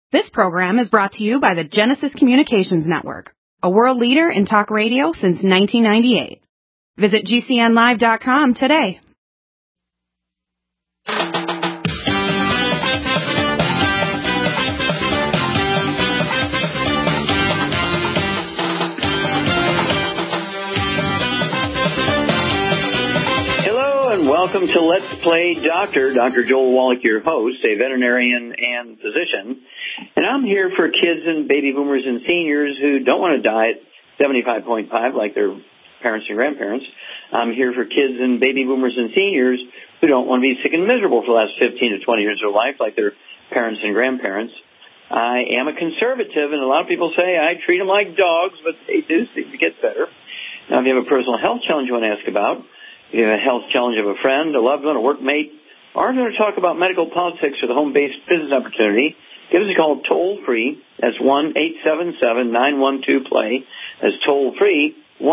This program is brought to you by the Genesis Communications Network, a world leader in talk radio since 1998. Visit GCNlive.com today. Welcome to Let's Play Doctor. Dr. Joel Wallach, your host, a veterinarian and physician. And I'm here for kids and baby boomers and seniors who don't want to die at 75.5 like their parents and grandparents. I'm here for kids and baby boomers and seniors who don't want to be sick and miserable for the last 15 to 20 years of their life like their parents and grandparents. I am a conservative, and a lot of people say I treat them like dogs, but they do seem to get better. Now, if you have a personal health challenge you want to ask about, you have a health challenge of a friend, a loved one, a workmate, or if you want to talk about medical politics or the home-based business opportunity, give us a call toll-free. That's 1-877-912-PLAY. That's toll-free,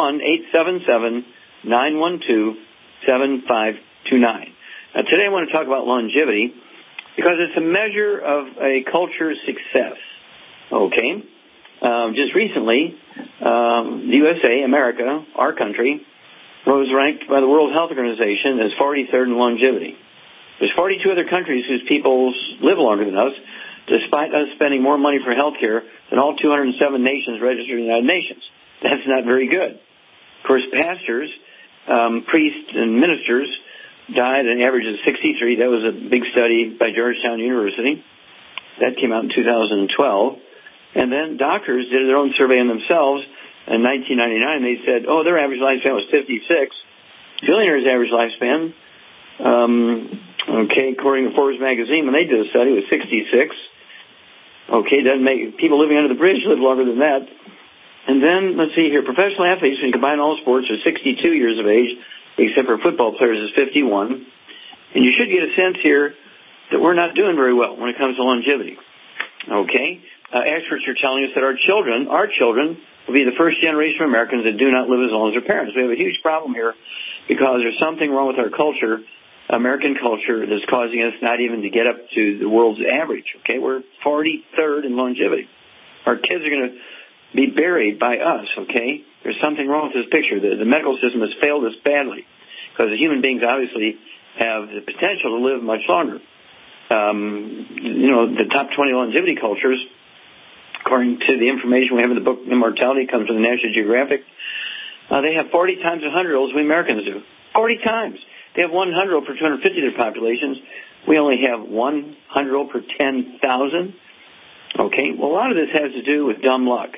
1-877-912-7529. Now, today I want to talk about longevity because it's a measure of a culture's success. Okay? Just recently, the USA, America, our country, was ranked by the World Health Organization as 43rd in longevity. There's 42 other countries whose people live longer than us, despite us spending more money for health care than all 207 nations registered in the United Nations. That's not very good. Of course, pastors, priests, and ministers died at an average of 63. That was a big study by Georgetown University. That came out in 2012. And then doctors did their own survey on themselves. In 1999, they said, their average lifespan was 56. Billionaires' average lifespan, according to Forbes magazine, when they did a study, was 66. Doesn't make people living under the bridge live longer than that. And then, let's see here, professional athletes, when you combine all sports, are 62 years of age, except for football players is 51. And you should get a sense here that we're not doing very well when it comes to longevity. Experts are telling us that our children will be the first generation of Americans that do not live as long as their parents. We have a huge problem here because there's something wrong with our culture, American culture, that's causing us not even to get up to the world's average. We're 43rd in longevity. Our kids are going to be buried by us. There's something wrong with this picture. The medical system has failed us badly because the human beings obviously have the potential to live much longer. The top 20 longevity cultures, according to the information we have in the book Immortality, comes from the National Geographic, they have 40 times the 100-year-olds we Americans do. 40 times. They have 1 100-year-old per 250 of their populations. We only have 1 100-year-old per 10,000. Well, a lot of this has to do with dumb luck.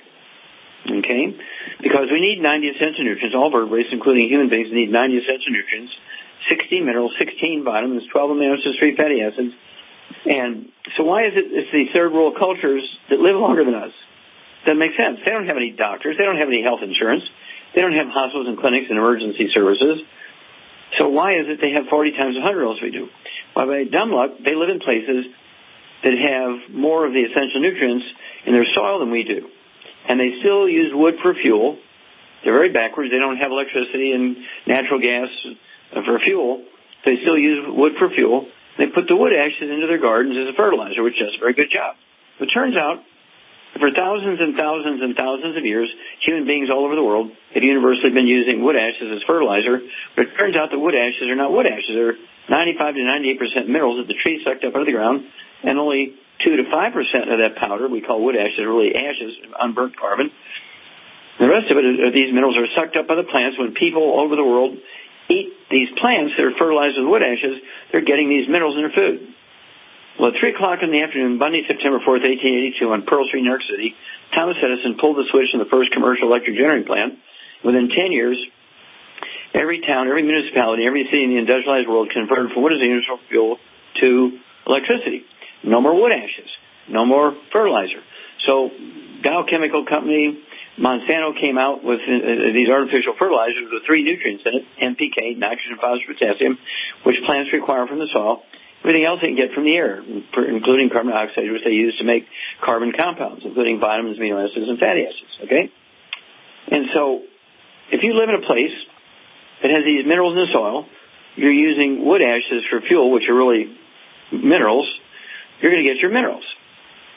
Because we need 90 essential nutrients. All vertebrates, including human beings, need 90 essential nutrients, 16 minerals, 16 vitamins, 12 amino acids, 3 fatty acids. And so why is it it's the third world cultures that live longer than us? Doesn't make sense. They don't have any doctors. They don't have any health insurance. They don't have hospitals and clinics and emergency services. So why is it they have 40 times the 100-year-olds we do? Well, by dumb luck, they live in places that have more of the essential nutrients in their soil than we do. And they still use wood for fuel. They're very backwards. They don't have electricity and natural gas for fuel. They still use wood for fuel. They put the wood ashes into their gardens as a fertilizer, which does a very good job. It turns out, for thousands and thousands and thousands of years, human beings all over the world have universally been using wood ashes as fertilizer, but it turns out that wood ashes are not wood ashes. They're 95 to 98% minerals that the tree sucked up out of the ground, and only 2 to 5% of that powder we call wood ashes, really ashes, unburnt carbon. The rest of it, these minerals are sucked up by the plants. When people all over the world eat these plants that are fertilized with wood ashes, they're getting these minerals in their food. Well, at 3 o'clock in the afternoon, Monday, September 4th, 1882, on Pearl Street, New York City, Thomas Edison pulled the switch in the first commercial electric generating plant. Within 10 years, every town, every municipality, every city in the industrialized world converted from wood as a universal fuel to electricity. No more wood ashes. No more fertilizer. So Dow Chemical Company, Monsanto came out with these artificial fertilizers with 3 nutrients in it, NPK, nitrogen, phosphorus, potassium, which plants require from the soil. Everything else they can get from the air, including carbon dioxide, which they use to make carbon compounds, including vitamins, amino acids, and fatty acids. And so if you live in a place that has these minerals in the soil, you're using wood ashes for fuel, which are really minerals, you're going to get your minerals.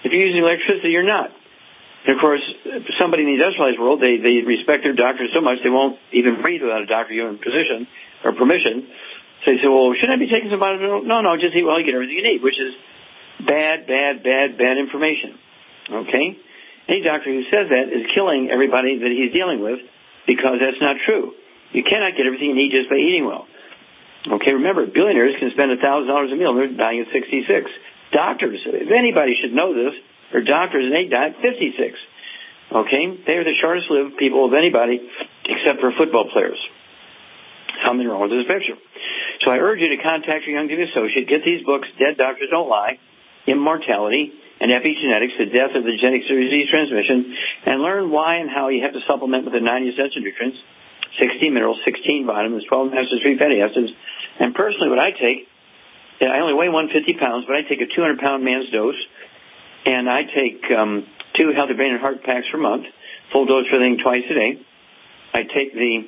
If you're using electricity, you're not. And, of course, somebody in the industrialized world, they respect their doctors so much they won't even breathe without a doctor giving permission. So they say, well, shouldn't I be taking some vitamins? No, just eat well, you get everything you need, which is bad information. Okay? Any doctor who says that is killing everybody that he's dealing with because that's not true. You cannot get everything you need just by eating well. Okay, remember, billionaires can spend $1,000 a meal and they're dying at 66. Doctors, if anybody should know this, are doctors, and they die at 56. Okay? They are the shortest lived people of anybody except for football players. Something wrong with this picture. So I urge you to contact your Youngevity associate, get these books, Dead Doctors Don't Lie, Immortality, and Epigenetics, The Death of the Genetic Disease Transmission, and learn why and how you have to supplement with the 90 essential nutrients, 60 minerals, 16 vitamins, 12 omega-3 fatty acids. And personally, what I take, I only weigh 150 pounds, but I take a 200-pound man's dose. And I take 2 healthy brain and heart packs per month, full dose for everything twice a day. I take the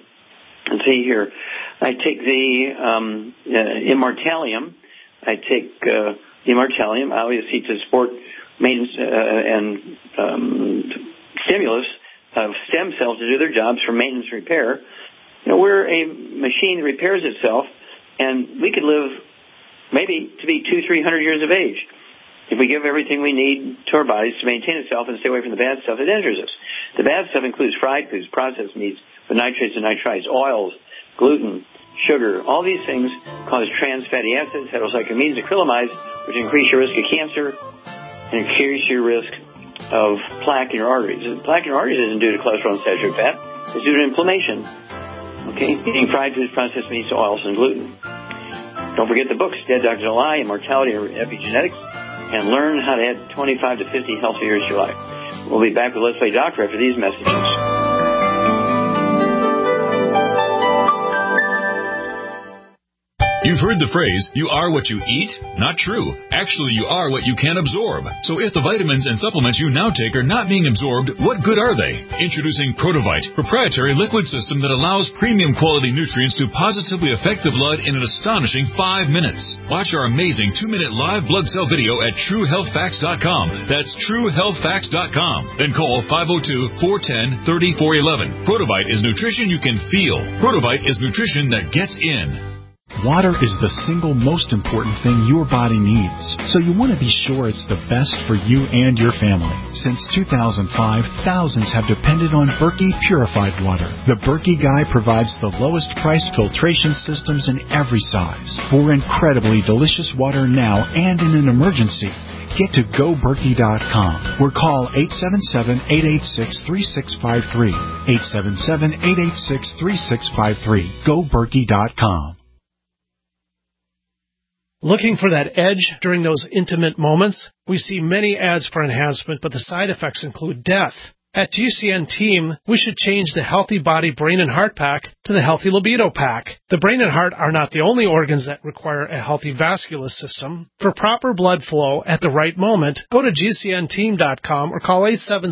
Immortalium. I take Immortalium, obviously, to support maintenance and stimulus of stem cells to do their jobs for maintenance and repair. We're a machine that repairs itself, and we could live maybe to be 200-300 years of age if we give everything we need to our bodies to maintain itself and stay away from the bad stuff that injures us. The bad stuff includes fried foods, processed meats, with nitrates and nitrites, oils, gluten, sugar. All these things cause trans fatty acids, heterocyclamines, acrylamides, which increase your risk of cancer and increase your risk of plaque in your arteries. Plaque in your arteries isn't due to cholesterol and saturated fat. It's due to inflammation. Okay? Eating fried foods, processed meats, oils, and gluten. Don't forget the books, Dead Doctors Don't Lie, Immortality, and Epigenetics, and learn how to add 25 to 50 healthy years to your life. We'll be back with Let's Play Doctor after these messages. You've heard the phrase, you are what you eat? Not true. Actually, you are what you can absorb. So if the vitamins and supplements you now take are not being absorbed, what good are they? Introducing Protovite, proprietary liquid system that allows premium quality nutrients to positively affect the blood in an astonishing 5 minutes. Watch our amazing 2-minute live blood cell video at TrueHealthFacts.com. That's TrueHealthFacts.com. Then call 502-410-3411. Protovite is nutrition you can feel. Protovite is nutrition that gets in. Water is the single most important thing your body needs, so you want to be sure it's the best for you and your family. Since 2005, thousands have depended on Berkey purified water. The Berkey Guy provides the lowest price filtration systems in every size. For incredibly delicious water now and in an emergency, get to GoBerkey.com or call 877-886-3653. 877-886-3653. GoBerkey.com. Looking for that edge during those intimate moments? We see many ads for enhancement, but the side effects include death. At GCN Team, we should change the Healthy Body, Brain, and Heart Pack to the Healthy Libido Pack. The brain and heart are not the only organs that require a healthy vascular system. For proper blood flow at the right moment, go to GCNteam.com or call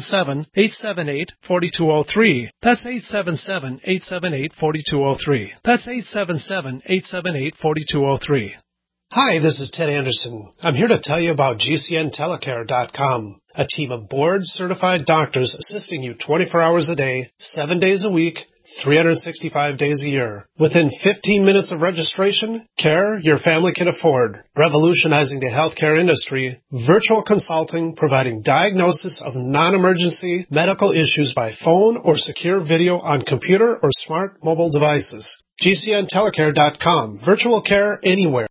877-878-4203. That's 877-878-4203. That's 877-878-4203. Hi, this is Ted Anderson. I'm here to tell you about GCNtelecare.com, a team of board-certified doctors assisting you 24 hours a day, 7 days a week, 365 days a year. Within 15 minutes of registration, care your family can afford. Revolutionizing the healthcare industry, virtual consulting providing diagnosis of non-emergency medical issues by phone or secure video on computer or smart mobile devices. GCNtelecare.com, virtual care anywhere.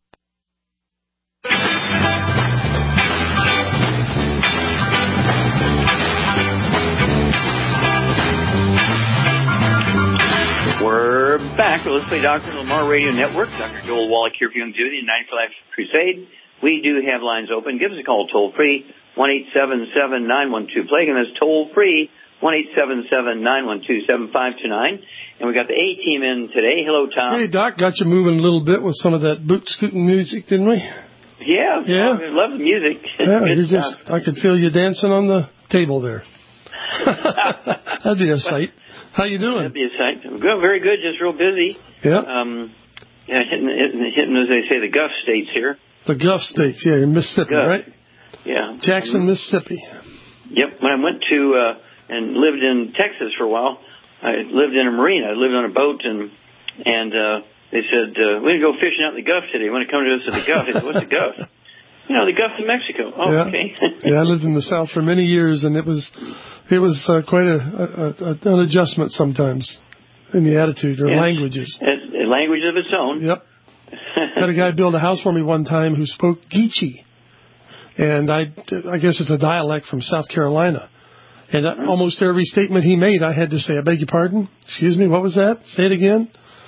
We're back. Let's Play Doctor, Lamar Radio Network. Dr. Joel Wallach here for Youngevity and 9 for Life Crusade. We do have lines open. Give us a call toll-free, 1-877-912-PLAGUE, and that's toll-free, 1-877-912-7529. And we got the A-team in today. Hello, Tom. Hey, Doc. Got you moving a little bit with some of that boot-scooting music, didn't we? Yeah. I love the music. Yeah, I could feel you dancing on the table there. That'd be a sight. How you doing? That'd be a sight. Good, very good. Just real busy. Yeah. Hitting, as they say, the Gulf states here. The Gulf states, yeah, in Mississippi, right? Yeah. Jackson, Mississippi. Yep. When I went to and lived in Texas for a while, I lived in a marina. I lived on a boat, and they said, we're going to go fishing out in the Gulf today. You want to come to us at the Gulf? I said, what's the Gulf? The Gulf of Mexico. Oh, yeah. Okay. Yeah, I lived in the South for many years, and it was quite an adjustment sometimes in the attitude or languages. A language of its own. Yep. Had a guy build a house for me one time who spoke Geechee, and I guess it's a dialect from South Carolina. And almost every statement he made, I had to say, I beg your pardon? Excuse me, what was that? Say it again?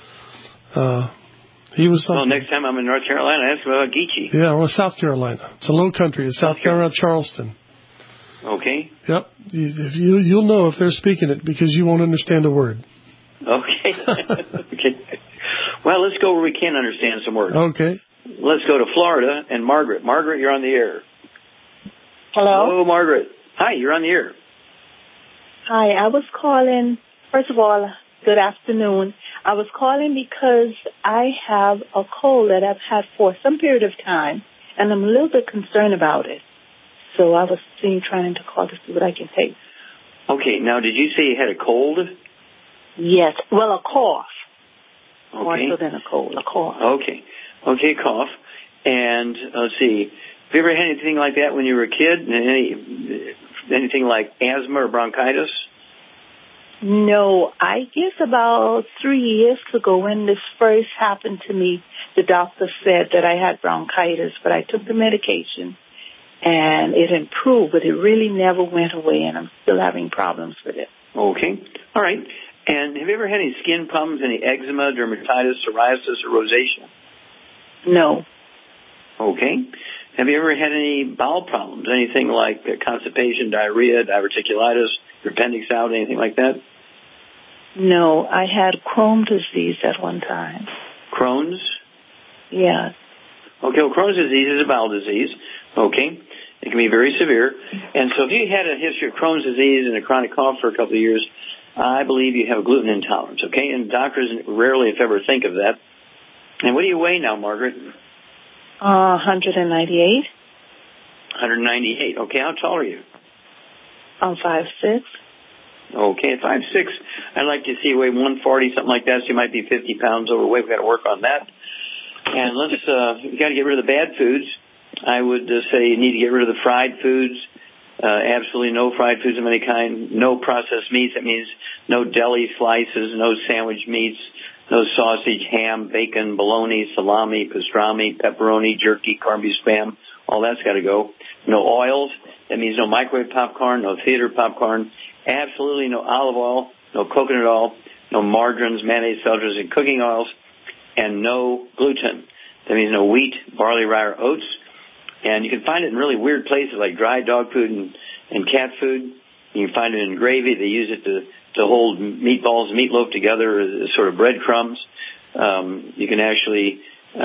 He was something. Well, next time I'm in North Carolina, ask about Geechee. Yeah, well, South Carolina. It's a low country. It's South Carolina, Charleston. Okay. Yep. You'll know if they're speaking it because you won't understand a word. Okay. Okay. Well, let's go where we can understand some words. Okay. Let's go to Florida and Margaret. Margaret, you're on the air. Hello? Hello, Margaret. Hi, you're on the air. Hi, I was calling, first of all, good afternoon. I was calling because I have a cold that I've had for some period of time, and I'm a little bit concerned about it. So I was trying to call to see what I can take. Okay, now did you say you had a cold? Yes, well, a cough. Okay. More so than a cold, a cough. Okay, cough. And let's see, have you ever had anything like that when you were a kid? Anything like asthma or bronchitis? No, I guess about 3 years ago when this first happened to me, the doctor said that I had bronchitis, but I took the medication and it improved, but it really never went away, and I'm still having problems with it. Okay, all right. And have you ever had any skin problems, any eczema, dermatitis, psoriasis, or rosacea? No. Okay. Have you ever had any bowel problems, anything like constipation, diarrhea, diverticulitis, your appendix out, anything like that? No, I had Crohn's disease at one time. Crohn's? Yeah. Okay, well, Crohn's disease is a bowel disease. Okay. It can be very severe. And so if you had a history of Crohn's disease and a chronic cough for a couple of years, I believe you have a gluten intolerance, okay? And doctors rarely, if ever, think of that. And what do you weigh now, Margaret? 198. 198. Okay, how tall are you? I'm 5'6". Okay, 5'6". I'd like to see you weigh 140, something like that, so you might be 50 pounds overweight. We've got to work on that. And you got to get rid of the bad foods. I would say you need to get rid of the fried foods. Absolutely no fried foods of any kind. No processed meats. That means no deli slices, no sandwich meats, no sausage, ham, bacon, bologna, salami, pastrami, pepperoni, jerky, corned beef, spam. All that's got to go. No oils. That means no microwave popcorn, no theater popcorn. Absolutely no olive oil, no coconut oil, no margarines, mayonnaise, filters, and cooking oils, and no gluten. That means no wheat, barley, rye, or oats. And you can find it in really weird places like dry dog food and cat food. You can find it in gravy. They use it to hold meatballs and meatloaf together as sort of breadcrumbs. You can actually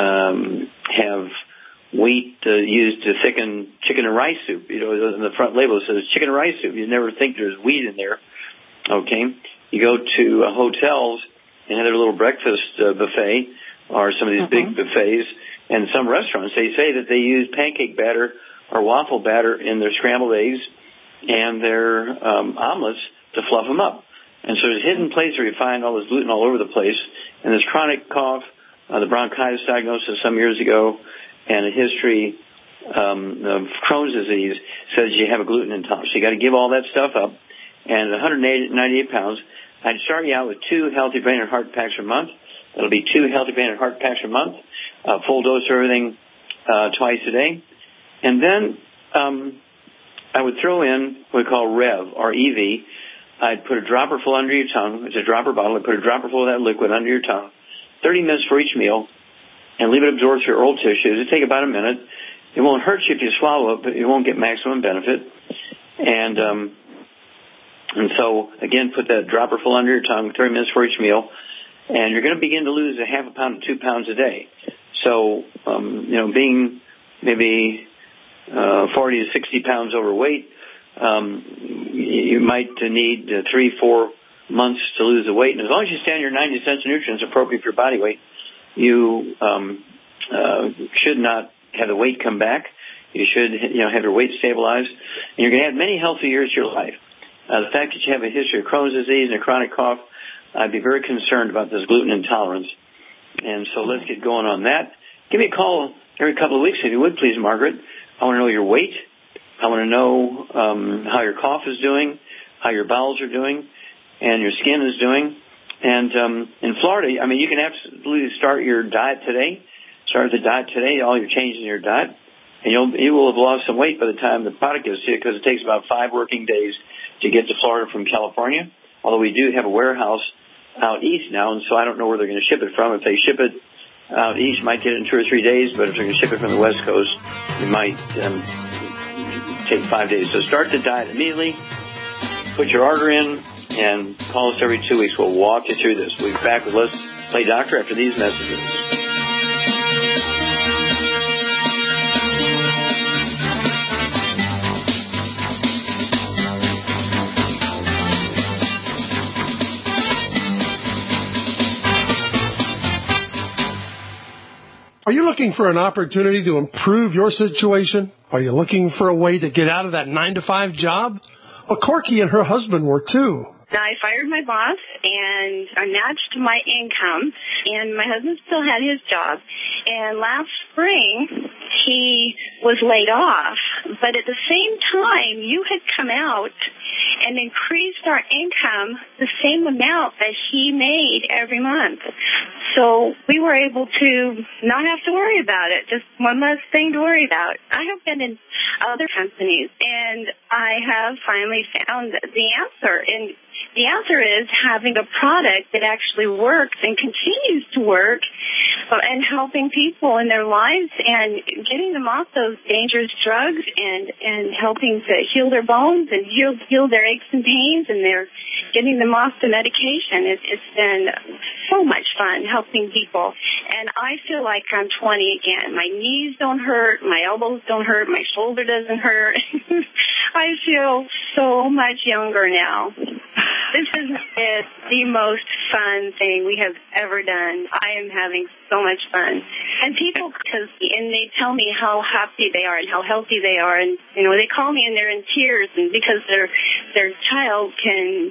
have wheat used to thicken chicken and rice soup. You know, in the front label it says chicken and rice soup. You never think there's wheat in there. Okay. You go to hotels and have their little breakfast buffet or some of these big buffets. And some restaurants, they say that they use pancake batter or waffle batter in their scrambled eggs and their omelets to fluff them up. And so there's a hidden place where you find all this gluten all over the place. And this chronic cough, the bronchitis diagnosis some years ago, and a history of Crohn's disease says you have a gluten intolerance. So you got to give all that stuff up. And 198 pounds, I'd start you out with 2 healthy brain and heart packs a month. That'll be 2 healthy brain and heart packs a month. Full dose of everything twice a day. And then I would throw in what we call REV, R-E-V. I'd put a dropper full under your tongue. It's a dropper bottle. I'd put a dropper full of that liquid under your tongue, 30 minutes for each meal, and leave it absorb through your oral tissues. It'll take about a minute. It won't hurt you if you swallow it, but you won't get maximum benefit. And so, again, put that dropper full under your tongue, 30 minutes for each meal, and you're going to begin to lose a half a pound to 2 pounds a day. So, being maybe 40 to 60 pounds overweight, you might need 3-4 months to lose the weight. And as long as you stay on your 90 cents of nutrients appropriate for your body weight, you should not have the weight come back. You should, have your weight stabilized. And you're going to have many healthy years to your life. The fact that you have a history of Crohn's disease and a chronic cough, I'd be very concerned about this gluten intolerance. And so let's get going on that. Give me a call every couple of weeks if you would, please, Margaret. I want to know your weight. I want to know how your cough is doing, how your bowels are doing, and your skin is doing. And in Florida, you can absolutely start your diet today. Start the diet today, all your changes in your diet. And you will have lost some weight by the time the product gets to you, because it takes about 5 working days to get to Florida from California. Although we do have a warehouse out east now, and so I don't know where they're going to ship it from. If they ship it out east, you might get it in 2 or 3 days, but if they're going to ship it from the West Coast, it might take 5 days. So start the diet immediately, put your order in, and call us every 2 weeks. We'll walk you through this. We'll be back with Let's Play Doctor after these messages. Are you looking for an opportunity to improve your situation? Are you looking for a way to get out of that 9-to-5 job? Well, Corky and her husband were too. I fired my boss, and I matched my income, and my husband still had his job. And last spring, he was laid off. But at the same time, you had come out and increased our income the same amount that he made every month. So we were able to not have to worry about it, just one less thing to worry about. I have been in other companies, and I have finally found the answer. And the answer is having a product that actually works and continues to work, and helping people in their lives and getting them off those dangerous drugs and helping to heal their bones and heal their aches and pains, and they're getting them off the medication. It's been so much fun helping people. And I feel like I'm 20 again. My knees don't hurt. My elbows don't hurt. My shoulder doesn't hurt. I feel so much younger now. This is the most fun thing we have ever done. I am having so much fun. And people, and they tell me how happy they are and how healthy they are. And, they call me and they're in tears, and because their child can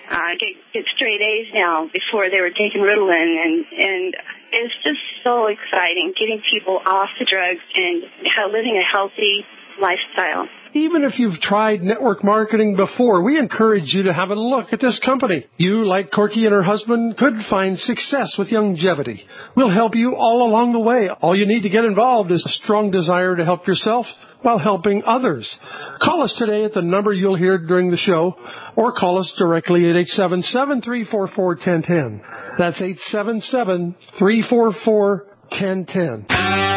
get straight A's now. Before they were taking Ritalin, and it's just so exciting getting people off the drugs and living a healthy lifestyle. Even if you've tried network marketing before, we encourage you to have a look at this company. You, like Corky and her husband, could find success with longevity. We'll help you all along the way. All you need to get involved is a strong desire to help yourself while helping others. Call us today at the number you'll hear during the show, or call us directly at 877-344-1010. That's 877-344-1010.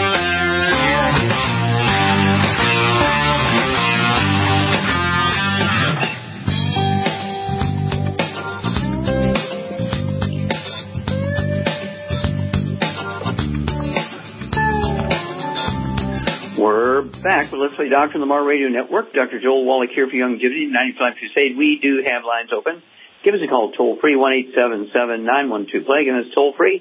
We're back with Let's Play Doctor on the Mar Radio Network. Dr. Joel Wallach here for Longevity 95 Crusade. We do have lines open. Give us a call toll-free, 1-877-912-PLAY. Again, it's toll-free,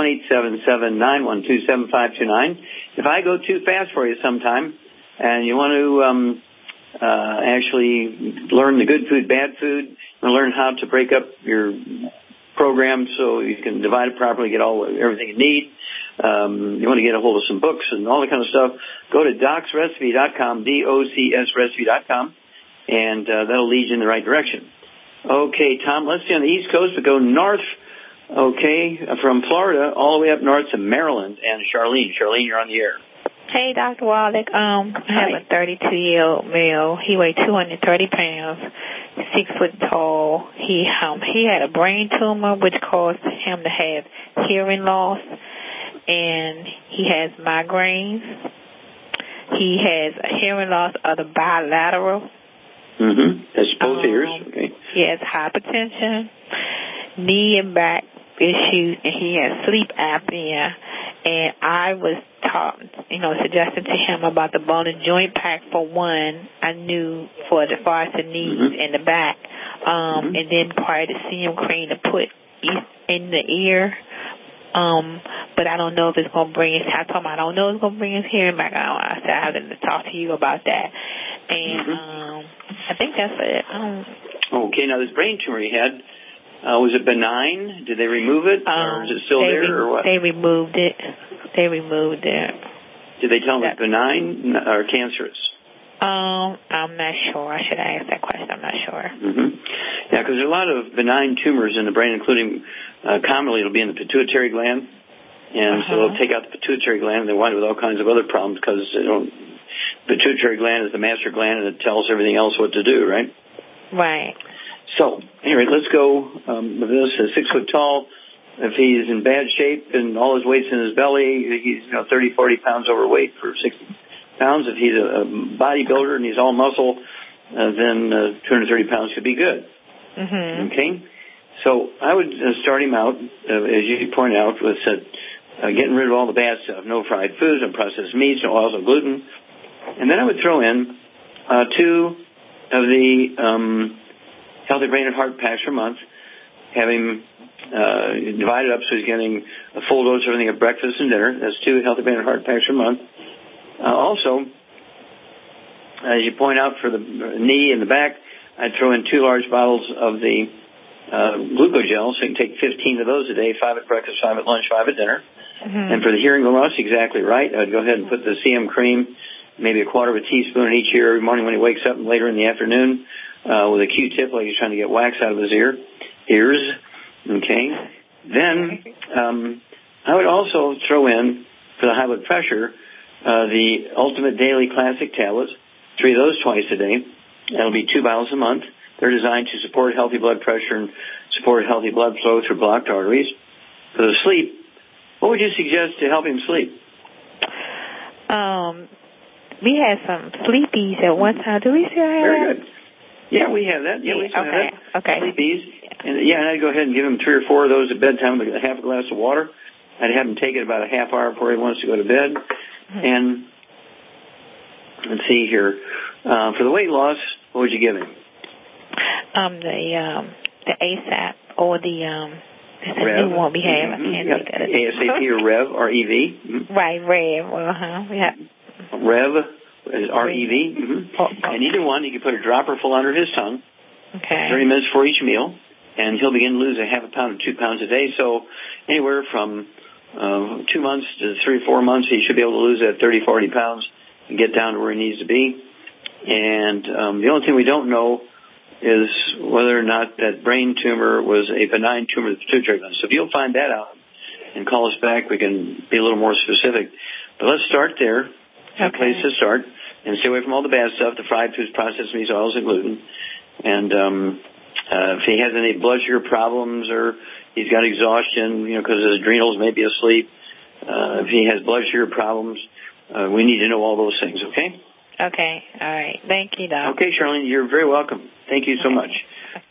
1-877-912-7529. If I go too fast for you sometime and you want to actually learn the good food, bad food, and learn how to break up your program so you can divide it properly, get everything you need, you want to get a hold of some books and all that kind of stuff, go to docsrecipe.com, DOCSrecipe.com, and that'll lead you in the right direction. Okay, Tom, let's stay on the East Coast, but go north, from Florida all the way up north to Maryland, and Charlene. Charlene, you're on the air. Hey, Dr. Wallach. I have a 32-year-old male. He weighed 230 pounds, 6 foot tall. He had a brain tumor, which caused him to have hearing loss, and he has migraines. He has a hearing loss of the bilateral. Mm-hmm. That's both ears. Okay. He has hypertension, knee and back issues, and he has sleep apnea. And I was suggesting to him about the bone and joint pack for one. I knew for as far as the knees and the back. And then prior to seeing cream to put in the ear. but I don't know if it's going to bring I told him I don't know if it's going to bring his hearing back. I said I have to talk to you about that. And I think that's it. Okay, now this brain tumor he had, was it benign? Did they remove it? Or is it still there, or what? They removed it. Did they tell him it's benign or cancerous? I'm not sure. I should have asked that question. I'm not sure. Yeah, because there are a lot of benign tumors in the brain, including commonly it'll be in the pituitary gland. And so they'll take out the pituitary gland, and they wind up with all kinds of other problems because pituitary gland is the master gland, and it tells everything else what to do, right? Right. So, anyway, let's go with this. 6 foot tall. If he's in bad shape and all his weight's in his belly, he's 30, 40 pounds overweight for 60 pounds. If he's a bodybuilder and he's all muscle, then 230 pounds could be good. Okay? So I would start him out, as you point out, with getting rid of all the bad stuff. No fried foods, no processed meats, no oils, no gluten. And then I would throw in 2 of the Healthy Brain and Heart packs per month, have him divided up so he's getting a full dose of everything at breakfast and dinner. That's 2 Healthy Brain and Heart packs per month. Also, as you point out for the knee and the back, I'd throw in 2 large bottles of the glucogel, so you can take 15 of those a day, 5 at breakfast, 5 at lunch, 5 at dinner. And for the hearing loss, exactly right. I'd go ahead and put the CM cream, maybe a quarter of a teaspoon in each ear every morning when he wakes up and later in the afternoon with a Q-tip like he's trying to get wax out of his ears. Okay. Then I would also throw in, for the high blood pressure, the Ultimate Daily Classic tablets, 3 of those twice a day. That'll be 2 bottles a month. They're designed to support healthy blood pressure and support healthy blood flow through blocked arteries. For the sleep, what would you suggest to help him sleep? We had some sleepies at one time. Do we still have Very that? good. Yeah, we have that. Yeah, we still have that. Okay. Sleepies. And I'd go ahead and give him 3 or 4 of those at bedtime with a half a glass of water. I'd have him take it about a half hour before he wants to go to bed. And let's see here. For the weight loss, what would you give him? The ASAP or the Rev. new one we have. I can't think of it. ASAP or Rev, R-E-V. Right, Rev. Yeah. Rev is R-E-V. And either one, you can put a dropper full under his tongue. 30 minutes for each meal, and he'll begin to lose a half a pound to 2 pounds a day. So anywhere from 2 months to 3 or 4 months, he should be able to lose that 30, 40 pounds and get down to where he needs to be. And the only thing we don't know is whether or not that brain tumor was a benign tumor of the pituitary gland. So if you'll find that out and call us back, we can be a little more specific. But let's start there. A place to start. And stay away from all the bad stuff, the fried foods, processed meats, oils, and gluten. And if he has any blood sugar problems or he's got exhaustion, because his adrenals may be asleep, if he has blood sugar problems, we need to know all those things, okay? Okay. All right. Thank you, Doc. Okay, Charlene, you're very welcome. Thank you so much.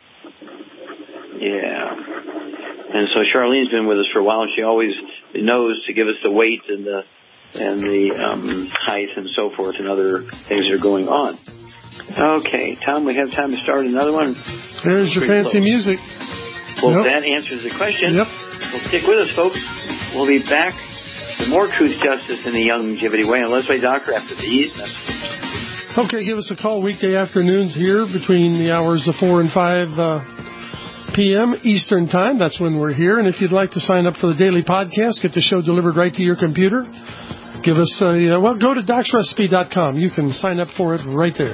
Yeah. And so Charlene's been with us for a while, and she always knows to give us the weight and the height and so forth and other things that are going on. Okay, Tom, we have time to start another one. There's your fancy music. Well, that answers the question. Yep. Well, stick with us, folks. We'll be back with more truth, justice, and the longevity way. And let's play Doctor after these messages. Okay, give us a call weekday afternoons here between the hours of 4 and 5 p.m. Eastern Time. That's when we're here. And if you'd like to sign up for the daily podcast, get the show delivered right to your computer, give us go to DocsRecipe.com. You can sign up for it right there.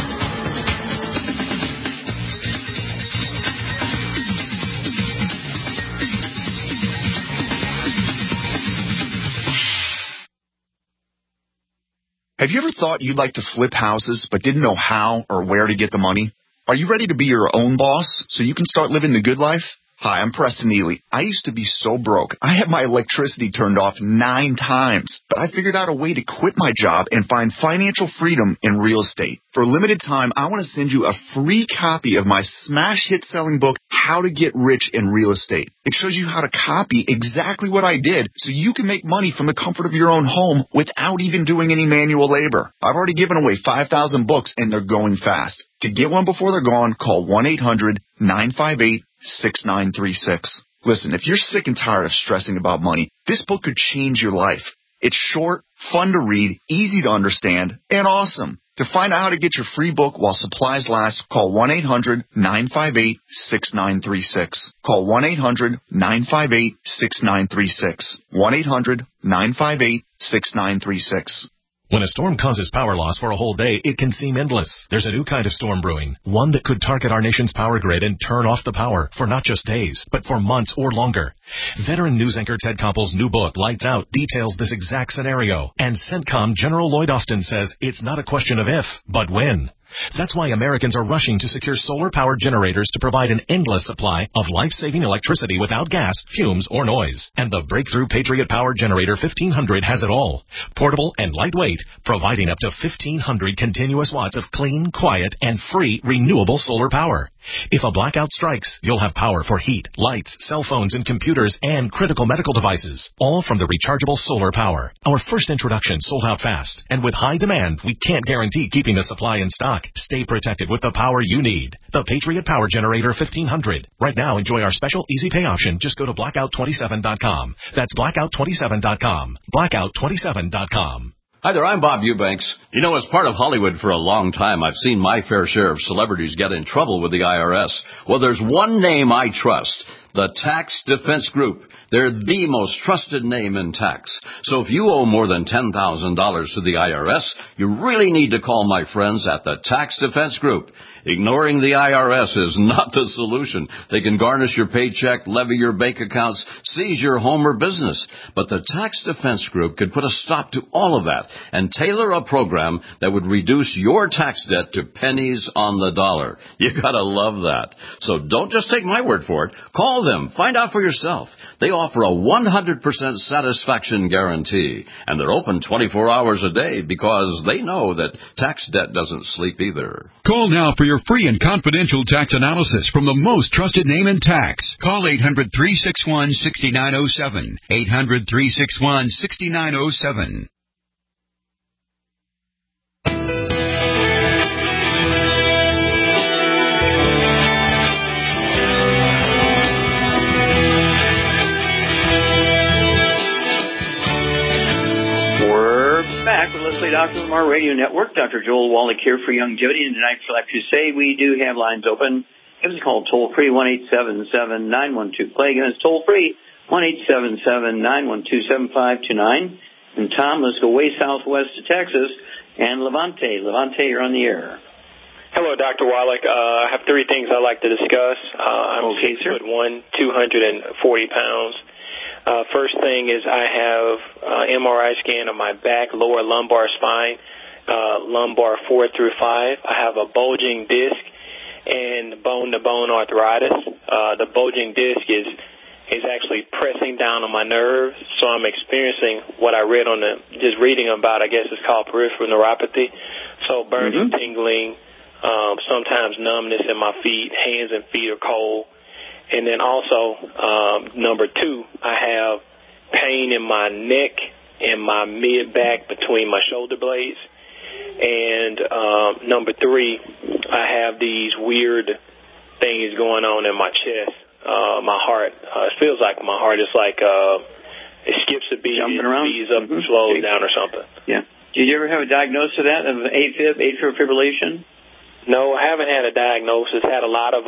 Have you ever thought you'd like to flip houses but didn't know how or where to get the money? Are you ready to be your own boss so you can start living the good life? Hi, I'm Preston Neely. I used to be so broke. I had my electricity turned off 9 times, but I figured out a way to quit my job and find financial freedom in real estate. For a limited time, I want to send you a free copy of my smash hit selling book, How to Get Rich in Real Estate. It shows you how to copy exactly what I did so you can make money from the comfort of your own home without even doing any manual labor. I've already given away 5,000 books and they're going fast. To get one before they're gone, call 1-800-958-6936. Listen, if you're sick and tired of stressing about money, this book could change your life. It's short, fun to read, easy to understand, and awesome. To find out how to get your free book while supplies last, call 1-800-958-6936. Call 1-800-958-6936. 1-800-958-6936. When a storm causes power loss for a whole day, it can seem endless. There's a new kind of storm brewing, one that could target our nation's power grid and turn off the power for not just days, but for months or longer. Veteran news anchor Ted Koppel's new book, Lights Out, details this exact scenario. And CENTCOM General Lloyd Austin says it's not a question of if, but when. That's why Americans are rushing to secure solar-powered generators to provide an endless supply of life-saving electricity without gas, fumes, or noise. And the breakthrough Patriot Power Generator 1500 has it all. Portable and lightweight, providing up to 1,500 continuous watts of clean, quiet, and free renewable solar power. If a blackout strikes, you'll have power for heat, lights, cell phones, and computers, and critical medical devices, all from the rechargeable solar power. Our first introduction sold out fast, and with high demand, we can't guarantee keeping the supply in stock. Stay protected with the power you need. The Patriot Power Generator 1500. Right now, enjoy our special easy pay option. Just go to blackout27.com. That's blackout27.com. Blackout27.com. Hi there, I'm Bob Eubanks. You know, as part of Hollywood for a long time, I've seen my fair share of celebrities get in trouble with the IRS. Well, there's one name I trust, the Tax Defense Group. They're the most trusted name in tax. So if you owe more than $10,000 to the IRS, you really need to call my friends at the Tax Defense Group. Ignoring the IRS is not the solution. They can garnish your paycheck, levy your bank accounts, seize your home or business. But the Tax Defense Group could put a stop to all of that and tailor a program that would reduce your tax debt to pennies on the dollar. You gotta love that. So don't just take my word for it. Call them. Find out for yourself. They offer a 100% satisfaction guarantee. And they're open 24 hours a day because they know that tax debt doesn't sleep either. Call now for your free and confidential tax analysis from the most trusted name in tax. Call 800-361-6907. 800-361-6907. Back with Leslie Doctor from our radio network. Dr. Joel Wallach here for Youngevity, and tonight for Life Crusade, we do have lines open. Give us a call toll-free, 1-877-912-PLAY. Again, it's toll-free, 1-877-912-7529. And Tom, let's go way southwest to Texas. And Levante. Levante, you're on the air. Hello, Dr. Wallach. I have three things I'd like to discuss. I'm 6'1", 240 pounds. First thing is I have MRI scan of my back, lower lumbar spine, lumbar 4 through 5. I have a bulging disc and bone-to-bone arthritis. The bulging disc is actually pressing down on my nerves, so I'm experiencing what I read on just reading about, I guess it's called peripheral neuropathy. So burning, tingling, sometimes numbness in my feet, hands and feet are cold. And then also, number 2, I have pain in my neck and my mid-back between my shoulder blades. And number 3, I have these weird things going on in my chest, my heart. It feels like my heart is like it skips a beat, speeds up, slows down or something. Yeah. Did you ever have a diagnosis of that, of AFib, atrial fibrillation? No, I haven't had a diagnosis. Had a lot of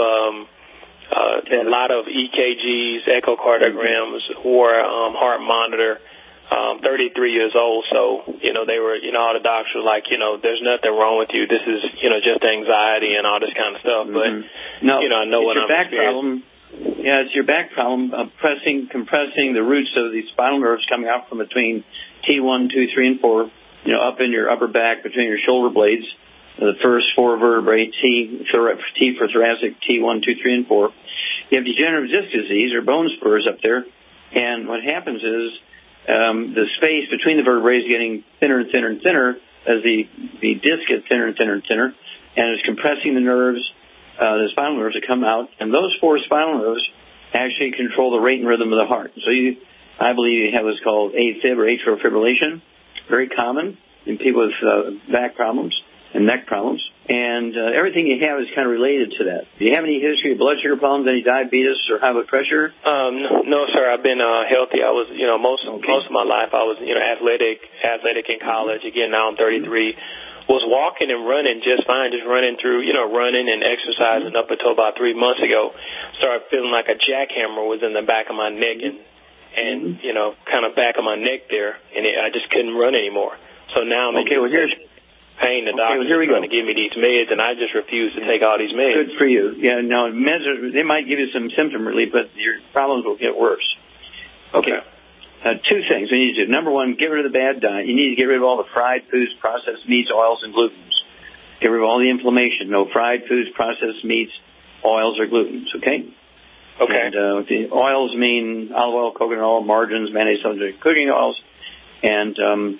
EKGs, echocardiograms, or heart monitor. 33 years old, so, they were, all the doctors were like, there's nothing wrong with you. This is, just anxiety and all this kind of stuff. But, no, I know what I'm experiencing. Yeah, it's your back problem, compressing the roots of these spinal nerves coming out from between T1, 2, 3, and 4, up in your upper back between your shoulder blades. The first 4 vertebrae, T for thoracic, T1, 2, 3, and 4. You have degenerative disc disease or bone spurs up there, and what happens is the space between the vertebrae is getting thinner and thinner and thinner as the disc gets thinner and thinner and thinner, and it's compressing the nerves, the spinal nerves that come out, and those 4 spinal nerves actually control the rate and rhythm of the heart. So I believe you have what's called AFib or atrial fibrillation, very common in people with back problems and neck problems. and everything you have is kind of related to that. Do you have any history of blood sugar problems, any diabetes or high blood pressure? No, sir. I've been healthy. I was, most of my life I was, athletic in college. Again, now I'm 33. Was walking and running just fine, just running through, running and exercising up until about 3 months ago. Started feeling like a jackhammer was in the back of my neck and kind of back of my neck there, and I just couldn't run anymore. So now I'm here's pain. The doctor's trying to give me these meds, and I just refuse to take all these meds. Good for you. Yeah, no, meds they might give you some symptom relief, but your problems will get worse. Okay. Two things we need to do. Number one, get rid of the bad diet. You need to get rid of all the fried foods, processed meats, oils, and glutens. Get rid of all the inflammation. No fried foods, processed meats, oils, or glutens, okay? Okay. And the oils mean olive oil, coconut oil, margarines, mayonnaise, cooking oils. And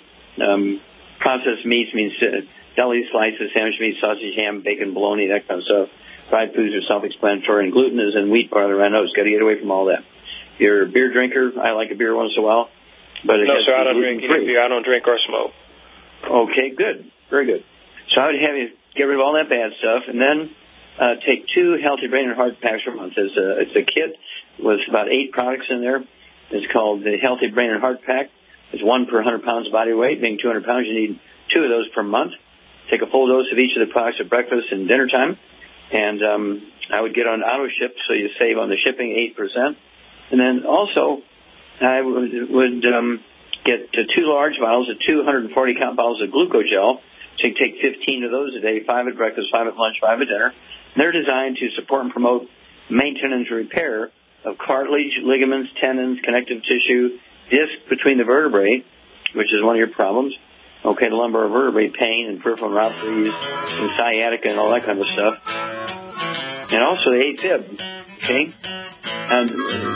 processed meats means deli slices, sandwich meat, sausage, ham, bacon, bologna, that kind of stuff. Fried foods are self-explanatory, and gluten is in wheat, barley, rye, oats. Got to get away from all that. You're a beer drinker. I like a beer once in a while. But no, sir, I don't drink any beer. I don't drink or smoke. Okay, good. Very good. So I would have you get rid of all that bad stuff, and then take 2 Healthy Brain and Heart packs per month. It's a kit with about 8 products in there. It's called the Healthy Brain and Heart Pack. It's 1 per 100 pounds of body weight. Being 200 pounds, you need 2 of those per month. Take a full dose of each of the products at breakfast and dinner time. And I would get on auto ship so you save on the shipping 8%. And then also, I would get 2 large vials of 240-count bottles of glucogel. So you take 15 of those a day, 5 at breakfast, 5 at lunch, 5 at dinner. And they're designed to support and promote maintenance and repair of cartilage, ligaments, tendons, connective tissue, disc between the vertebrae, which is one of your problems. Okay, the lumbar vertebrae pain and peripheral neuropathy and sciatica and all that kind of stuff. And also the AFib, okay? And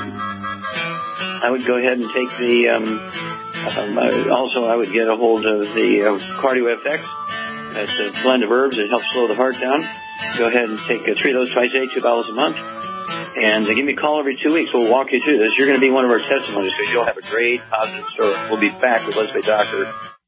I would go ahead and take the, I would get a hold of the CardioFX. That's a blend of herbs that helps slow the heart down. Go ahead and take 3 of those twice a day, $2 a month. And give me a call every 2 weeks. We'll walk you through this. You're going to be one of our testimonies because you'll have a great positive story. We'll be back with Let's Be Doctor.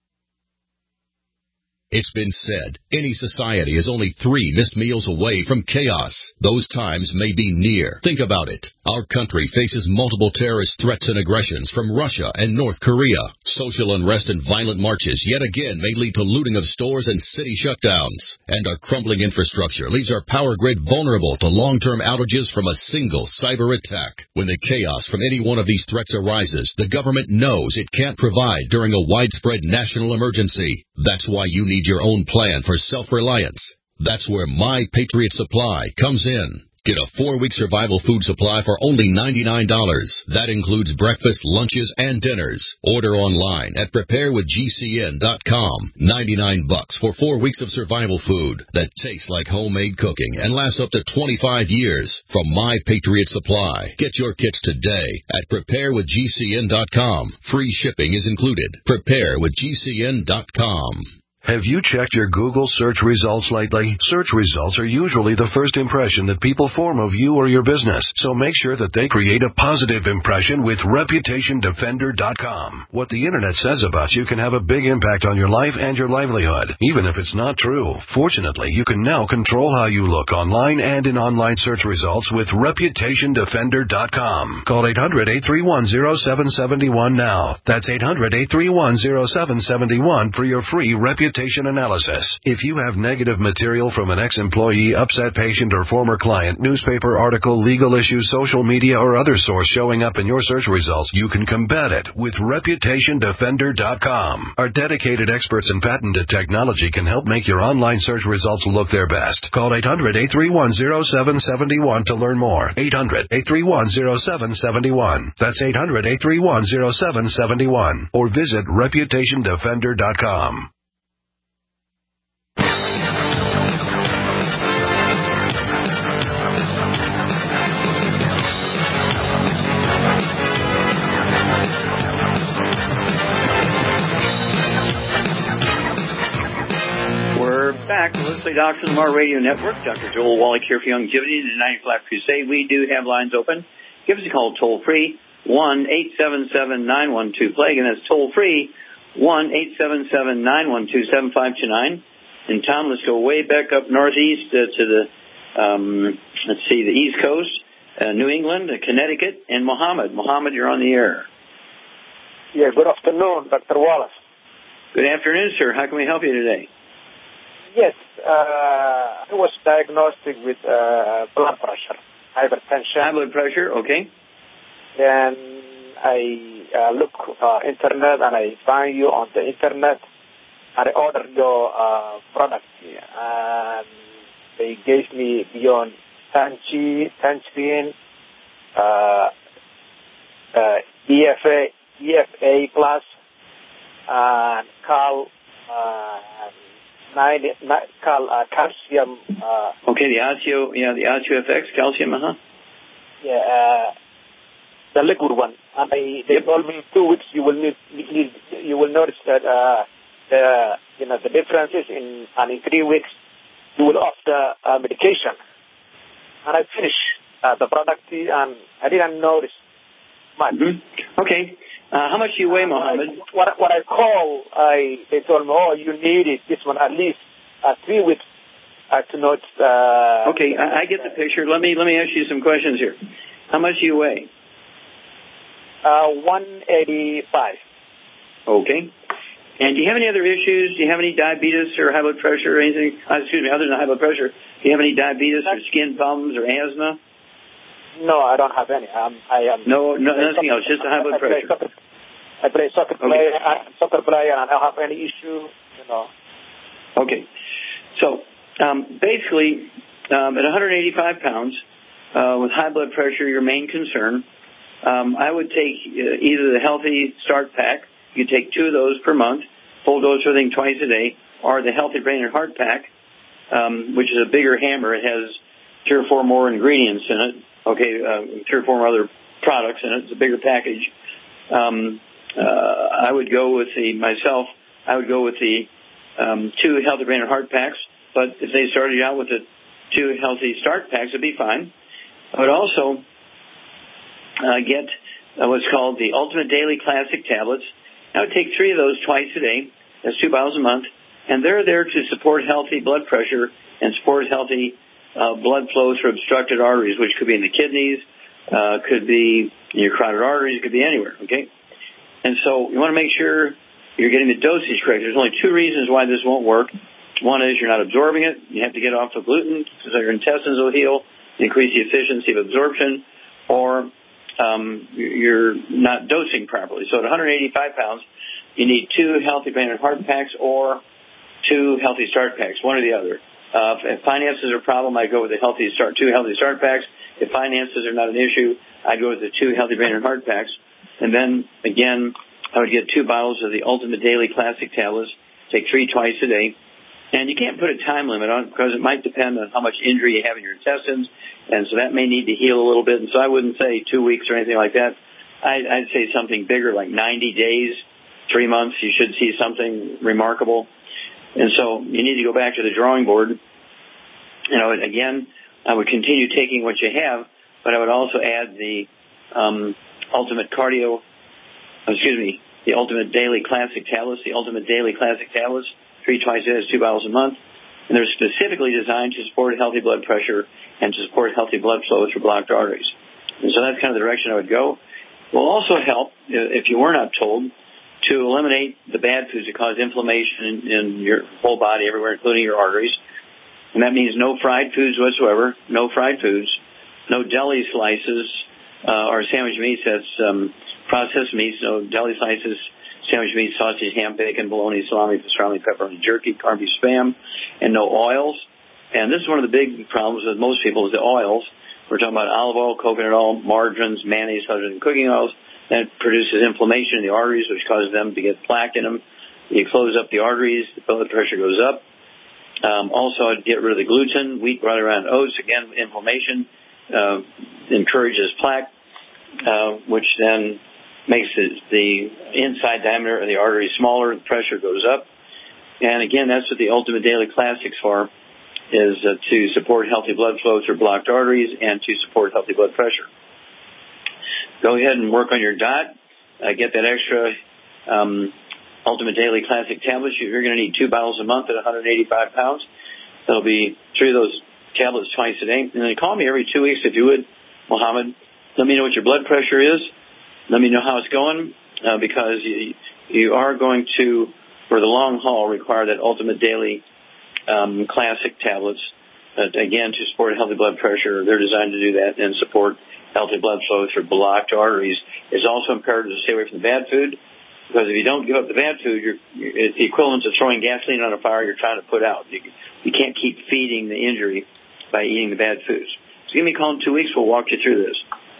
It's been said, any society is only 3 missed meals away from chaos. Those times may be near. Think about it. Our country faces multiple terrorist threats and aggressions from Russia and North Korea. Social unrest and violent marches yet again may lead to looting of stores and city shutdowns. And our crumbling infrastructure leaves our power grid vulnerable to long-term outages from a single cyber attack. When the chaos from any one of these threats arises, the government knows it can't provide during a widespread national emergency. That's why you need your own plan for self-reliance. That's where My Patriot Supply comes in. Get a 4-week survival food supply for only $99. That includes breakfast, lunches, and dinners. Order online at preparewithgcn.com. $99 for 4 weeks of survival food that tastes like homemade cooking and lasts up to 25 years from My Patriot Supply. Get your kits today at preparewithgcn.com. Free shipping is included. Preparewithgcn.com. Have you checked your Google search results lately? Search results are usually the first impression that people form of you or your business, so make sure that they create a positive impression with ReputationDefender.com. What the internet says about you can have a big impact on your life and your livelihood, even if it's not true. Fortunately, you can now control how you look online and in online search results with ReputationDefender.com. Call 800-831-0771 now. That's 800-831-0771 for your free reputation analysis. If you have negative material from an ex-employee, upset patient, or former client, newspaper article, legal issue, social media, or other source showing up in your search results, you can combat it with ReputationDefender.com. Our dedicated experts in patented technology can help make your online search results look their best. Call 800-831-0771 to learn more. 800-831-0771. That's 800-831-0771. Or visit ReputationDefender.com. Back to Let's Play Doctor on our radio network. Dr. Joel Wallach here for Longevity and the 90 Flat Crusade. We do have lines open. Give us a call toll free, 1-877-912-PLAGUE, and that's toll free, 1-877-912-7529. And Tom, let's go way back up northeast to the, the East Coast, New England, Connecticut, and Mohammed. Mohammed, you're on the air. Yeah, good afternoon, Dr. Wallace. Good afternoon, sir. How can we help you today? Yes, I was diagnosed with blood pressure, hypertension. High blood pressure, okay. Then I look internet and I find you on the internet. And I ordered your product, and they gave me beyond Tangerine, EFA Plus, and calcium. Okay, the OsteoFX calcium, Yeah, the liquid one. And they told me 2 weeks you will notice that the differences in 3 weeks you will off the medication. And I finished the product and I didn't notice much. Mm-hmm. Okay. How much do you weigh, Mohammed? When I call, they told me, you need it, this one at least 3 weeks to notice. Okay, I get the picture. Let me ask you some questions here. How much do you weigh? 185. Okay. And do you have any other issues? Do you have any diabetes or high blood pressure or anything? Other than high blood pressure, do you have any diabetes or skin problems or asthma? No, I don't have any. No, nothing else, just a high blood pressure. I play soccer player, and I don't have any issue, Okay. So, basically, at 185 pounds, with high blood pressure, your main concern, I would take either the Healthy Start Pack. You take 2 of those per month, full dose everything twice a day, or the Healthy Brain and Heart Pack, which is a bigger hammer. It has 3 or 4 more ingredients in it. Okay, 3 or 4 more other products in it. It's a bigger package. I would go with the 2 Healthy Brain and Heart Packs, but if they started out with the 2 Healthy Start Packs, it'd be fine. I would also get what's called the Ultimate Daily Classic Tablets. I would take 3 of those twice a day. That's 2 bottles a month. And they're there to support healthy blood pressure and support healthy blood flow through obstructed arteries, which could be in the kidneys, could be in your carotid arteries, could be anywhere, okay? And so you want to make sure you're getting the dosage correct. There's only 2 reasons why this won't work. One is you're not absorbing it. You have to get off the gluten so your intestines will heal, increase the efficiency of absorption, or you're not dosing properly. So at 185 pounds, you need 2 Healthy Brain and Heart Packs or 2 Healthy Start Packs, one or the other. If finances are a problem, I'd go with the 2 Healthy Start Packs. If finances are not an issue, I'd go with the 2 Healthy Brain and Heart Packs. And then, again, I would get 2 bottles of the Ultimate Daily Classic Tablets, take 3 twice a day. And you can't put a time limit on it because it might depend on how much injury you have in your intestines, and so that may need to heal a little bit. And so I wouldn't say 2 weeks or anything like that. I'd say something bigger, like 90 days, 3 months. You should see something remarkable. And so you need to go back to the drawing board. Again, I would continue taking what you have, but I would also add the the Ultimate Daily Classic Tablets, the Ultimate Daily Classic Tablets, 3 twice a day, 2 bottles a month. And they're specifically designed to support healthy blood pressure and to support healthy blood flow through blocked arteries. And so that's kind of the direction I would go. It will also help, if you were not told, to eliminate the bad foods that cause inflammation in your whole body, everywhere, including your arteries. And that means no fried foods whatsoever, no fried foods, no deli slices or sandwich meats, that's processed meats, no deli slices, sandwich meat, sausage, ham, bacon, bologna, salami, pastrami, pepperoni, jerky, corned beef, spam, and no oils. And this is one of the big problems with most people is the oils. We're talking about olive oil, coconut oil, margarines, mayonnaise, other than cooking oils. That produces inflammation in the arteries, which causes them to get plaque in them. You close up the arteries, the blood pressure goes up. Also, I'd get rid of the gluten, wheat, rye, and oats. Again, inflammation encourages plaque, which then makes the inside diameter of the artery smaller. The pressure goes up. And again, that's what the Ultimate Daily Classics for, is to support healthy blood flow through blocked arteries and to support healthy blood pressure. Go ahead and work on your diet. Get that extra Ultimate Daily Classic tablets. You're going to need 2 bottles a month at 185 pounds. That'll be 3 of those tablets twice a day. And then call me every 2 weeks if you would, Mohammed. Let me know what your blood pressure is. Let me know how it's going, because you are going to, for the long haul, require that Ultimate Daily Classic tablets. Again, to support healthy blood pressure, they're designed to do that and support healthy blood flow through blocked arteries. It's also imperative to stay away from the bad food, because if you don't give up the bad food, it's the equivalent of throwing gasoline on a fire you're trying to put out. You can't keep feeding the injury by eating the bad foods. So give me a call in 2 weeks. We'll walk you through this.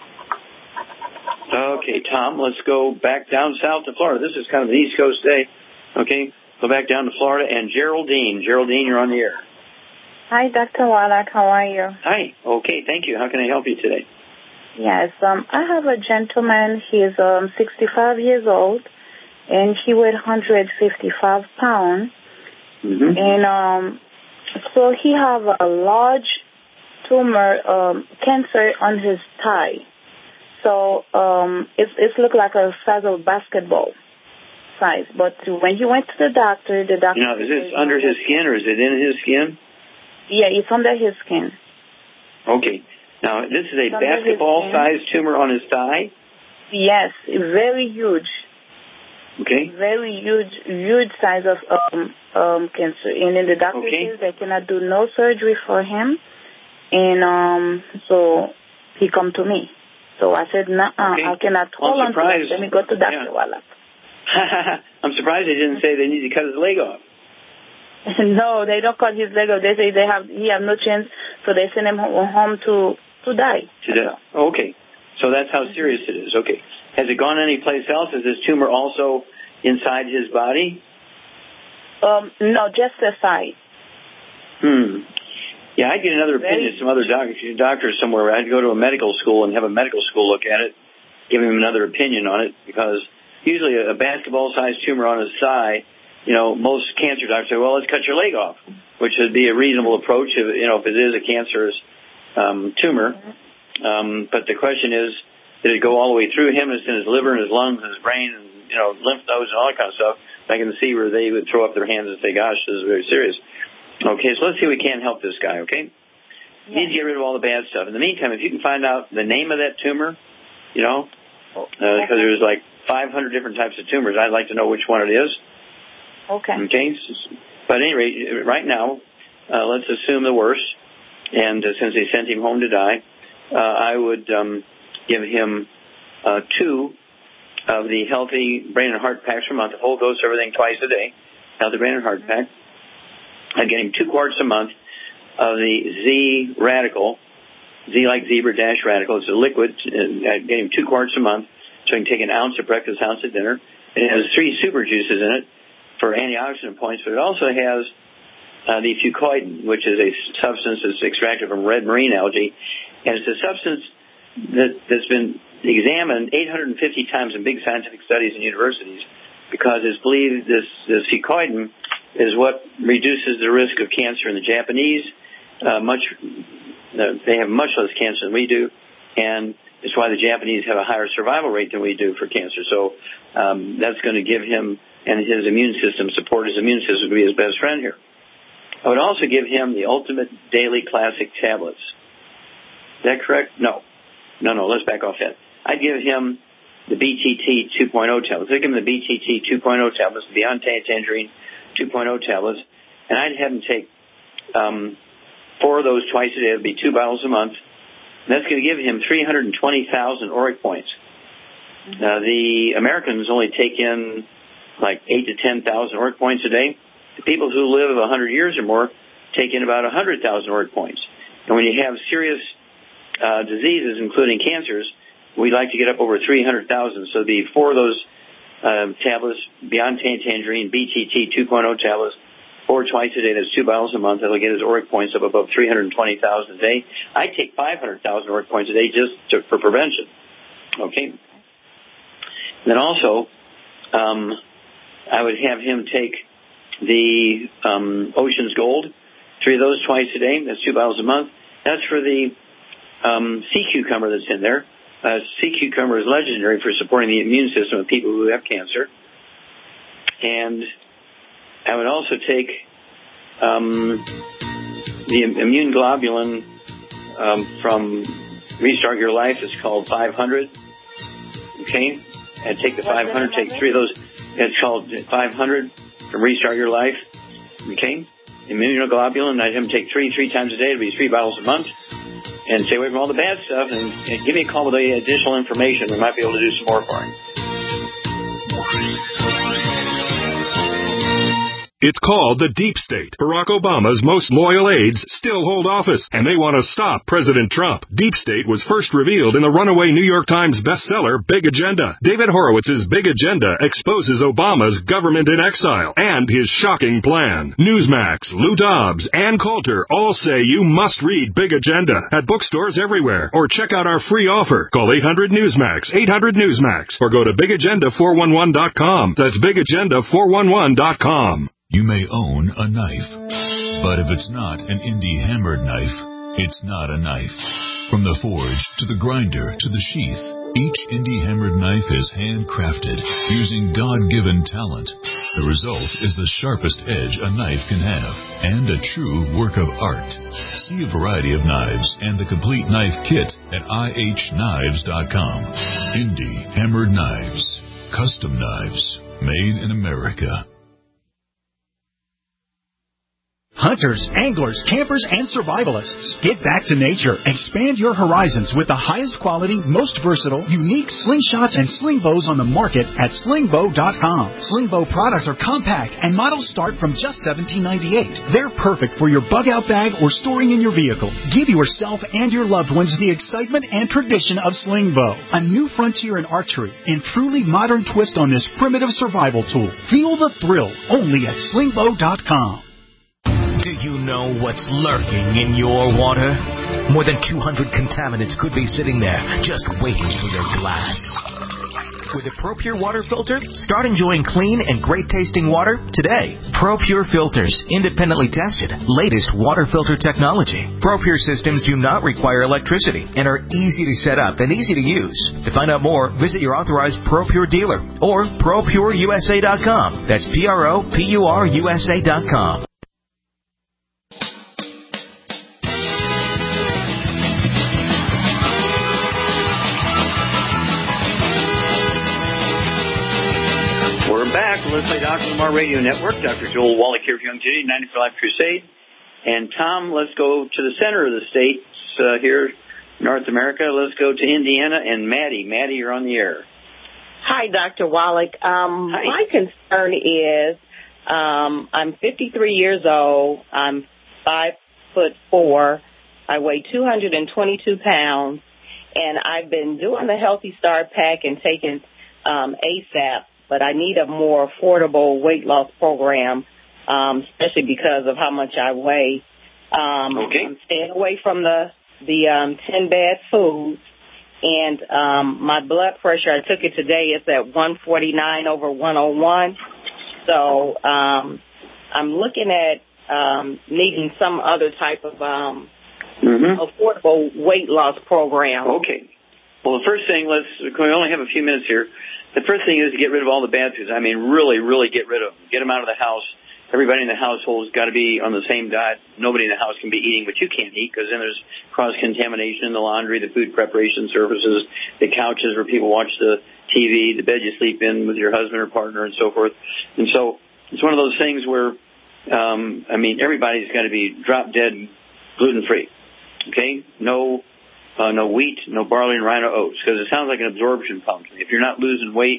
Okay, Tom, let's go back down south to Florida. This is kind of an East Coast day. Okay, go back down to Florida. And Geraldine. Geraldine, you're on the air. Hi, Dr. Wallach. How are you? Hi. Okay, thank you. How can I help you today? Yes, I have a gentleman. He's 65 years old, and he weighed 155 pounds. Mm-hmm. And so he have a large tumor, cancer on his thigh. So it looked like a size of basketball size. But when he went to the doctor, is this under his skin or is it in his skin? Yeah, it's under his skin. Okay. Now, this is a basketball-sized tumor on his thigh? Yes, very huge. Okay. Very huge size of cancer. And then the doctor says they cannot do no surgery for him. And so he come to me. So I said, I cannot hold on to that. Let me go to Dr. Wallach. I'm surprised they didn't say they need to cut his leg off. No, they don't cut his leg off. They say he have no chance, so they send him home to die. Okay. So that's how serious it is. Okay. Has it gone anyplace else? Is this tumor also inside his body? No, just the side. Yeah, I'd get another opinion from other doctors somewhere. I'd go to a medical school and have a medical school look at it, give him another opinion on it, because usually a basketball-sized tumor on his thigh, most cancer doctors say, well, let's cut your leg off, which would be a reasonable approach if it is a cancerous tumor. But the question is, did it go all the way through him? It's in his liver and his lungs and his brain and, lymph nodes and all that kind of stuff. I can see where they would throw up their hands and say, gosh, this is very serious. Okay, so let's see if we can help this guy, okay? You need to get rid of all the bad stuff. In the meantime, if you can find out the name of that tumor, because there's like 500 different types of tumors, I'd like to know which one it is. Okay. Okay, but at any rate, right now, let's assume the worst, and since they sent him home to die, I would give him 2 of the Healthy Brain and Heart Packs per month, a whole dose of everything twice a day, Healthy Brain and Heart Pack. I'd get him 2 quarts a month of the Z Radical, Z like zebra dash radical. It's a liquid. I'd get him 2 quarts a month, so he can take an ounce at breakfast, ounce at dinner. It has 3 super juices in it for antioxidant points, but it also has the fucoidan, which is a substance that's extracted from red marine algae, and it's a substance that's been examined 850 times in big scientific studies in universities, because it's believed this fucoidan is what reduces the risk of cancer in the Japanese. They have much less cancer than we do, and it's why the Japanese have a higher survival rate than we do for cancer. So that's going to give him and his immune system, support his immune system to be his best friend here. I would also give him the Ultimate Daily Classic tablets. Is that correct? No, let's back off that. I'd give him the BTT 2.0 tablets. I'd give him the BTT 2.0 tablets, the Beyond Tangerine 2.0 tablets, and I'd have him take 4 of those twice a day. It would be 2 bottles a month. And that's going to give him 320,000 ORAC points. The Americans only take in like 8 to 10,000 ORAC points a day. The people who live 100 years or more take in about 100,000 ORAC points. And when you have serious diseases, including cancers, we like to get up over 300,000. So the 4 of those tablets, Beyond Tangerine, BTT 2.0 tablets, 4 twice a day, that's 2 bottles a month. That'll get his ORAC points up above 320,000 a day. I take 500,000 ORAC points a day just for prevention. Okay? Then also, I would have him take the Ocean's Gold, 3 of those twice a day. That's 2 bottles a month. That's for the sea cucumber that's in there. Sea cucumber is legendary for supporting the immune system of people who have cancer. And I would also take the immune globulin from Restart Your Life. It's called 500. Okay? And take the 500, take 3 of those. It's called 500 from Restart Your Life. Okay? Immunoglobulin. I'd have them take 3 times a day. It'll be 3 bottles a month. And stay away from all the bad stuff. And give me a call with the additional information. We might be able to do some more for you. It's called the Deep State. Barack Obama's most loyal aides still hold office, and they want to stop President Trump. Deep State was first revealed in the runaway New York Times bestseller, Big Agenda. David Horowitz's Big Agenda exposes Obama's government in exile and his shocking plan. Newsmax, Lou Dobbs, Ann Coulter all say you must read Big Agenda at bookstores everywhere, or check out our free offer. Call 800-NEWSMAX, 800-NEWSMAX, or go to BigAgenda411.com. That's BigAgenda411.com. You may own a knife, but if it's not an indie hammered knife, it's not a knife. From the forge to the grinder to the sheath, each indie hammered knife is handcrafted using God-given talent. The result is the sharpest edge a knife can have and a true work of art. See a variety of knives and the complete knife kit at ihknives.com. Indie hammered knives, custom knives, made in America. Hunters, anglers, campers, and survivalists. Get back to nature. Expand your horizons with the highest quality, most versatile, unique slingshots and sling bows on the market at slingbow.com. Slingbow products are compact and models start from just $17.98. They're perfect for your bug-out bag or storing in your vehicle. Give yourself and your loved ones the excitement and tradition of Slingbow, a new frontier in archery and truly modern twist on this primitive survival tool. Feel the thrill only at slingbow.com. Do you know what's lurking in your water? More than 200 contaminants could be sitting there, just waiting for your glass. With a ProPure water filter, start enjoying clean and great-tasting water today. ProPure filters, independently tested, latest water filter technology. ProPure systems do not require electricity and are easy to set up and easy to use. To find out more, visit your authorized ProPure dealer or ProPureUSA.com. That's ProPureUSA.com. Back, let's play Dr. Lamar Radio Network. Dr. Joel Wallach here for Youngevity, 94 Life Crusade. And Tom, let's go to the center of the states here, North America. Let's go to Indiana and Maddie. Maddie, you're on the air. Hi, Dr. Wallach. Hi. My concern is I'm 53 years old. I'm 5'4". I weigh 222 pounds, and I've been doing the Healthy Start Pack and taking ASAP. But I need a more affordable weight loss program, especially because of how much I weigh. Okay. I'm staying away from the 10 bad foods. And my blood pressure, I took it today, it's at 149/101. So I'm looking at needing some other type of affordable weight loss program. Okay. Well, the first thing, we only have a few minutes here. The first thing is to get rid of all the bad foods. I mean, really, really get rid of them. Get them out of the house. Everybody in the household has got to be on the same diet. Nobody in the house can be eating what you can't eat, because then there's cross-contamination in the laundry, the food preparation services, the couches where people watch the TV, the bed you sleep in with your husband or partner, and so forth. And so it's one of those things where, everybody's got to be drop-dead gluten-free. Okay? No wheat, no barley, and rhino oats, because it sounds like an absorption problem. If you're not losing weight,